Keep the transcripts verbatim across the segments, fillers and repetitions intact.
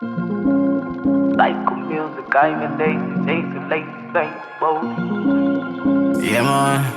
Psycho music, I'm in days, days and late, late, whoa. Yeah, man.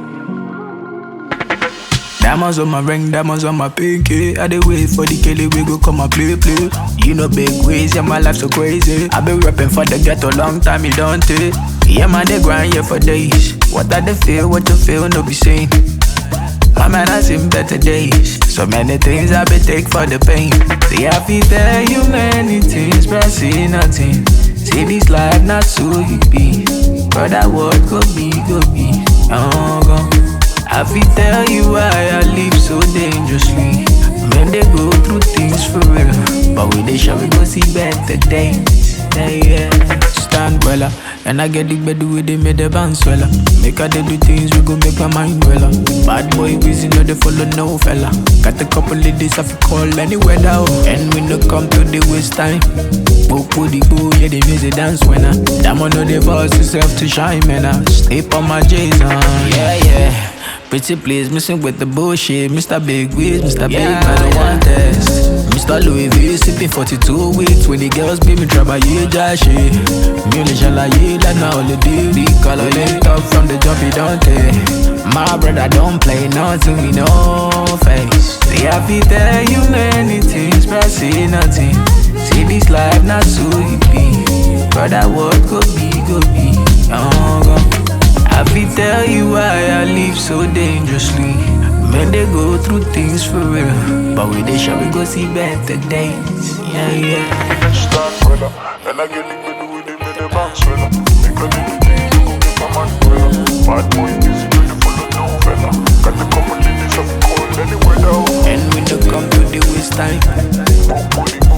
Diamonds on my ring, diamonds on my pinky. I dey wait for the Kelly, we go come and play, play. You know big ways, yeah, my life so crazy. I been rapping for the ghetto long time, you don't take. Yeah, man, they grind, yeah, for days. What I they feel, what you feel, no be saying. My man, I seen better days. So many things I been take for the pain. See, I feel tell you many things, but I see nothing. See, this life not so you be. But that word go be, go be. Oh, go. I feel tell you why I live so dangerously. Men, they go through things for real. But with they shall we go see better days. Yeah, yeah. Stand well, and I get the bed with they made the bounce well. Make her they do things we go make my mind well. Bad boy busy, no they follow no fella. Got a couple of days I fi call any weather. And we no come to the waste time. Book for the boo, yeah they music dance when I. That man know they force yourself to shine, man. I stay on my J's on, yeah yeah. Pretty please, missing with the bullshit. Mister Big Wiz, Mister Yeah, Big, I don't want test. Mister Louis V, sipping forty-two weeks. When the girls be me trouble, you just shit. Music shall I eat like now all the day. The color linked up from the jump, you don't take. My brother don't play, no to me, no face. See, I feel tell you many things, but I see nothing. See, this life not so easy. But that word go be, go be. Oh, go. I feel tell you why I live so dangerously. Men they go through things for real. But with they shall we go see better days. Yeah, yeah. Start weather, and I get the good with them in the bounce weather. Make a little thing, you go get my man weather. Bad boy, busy, you the follow no fella. Got the couple of days of cold, any weather. And we don't come to the waste time. Bump body,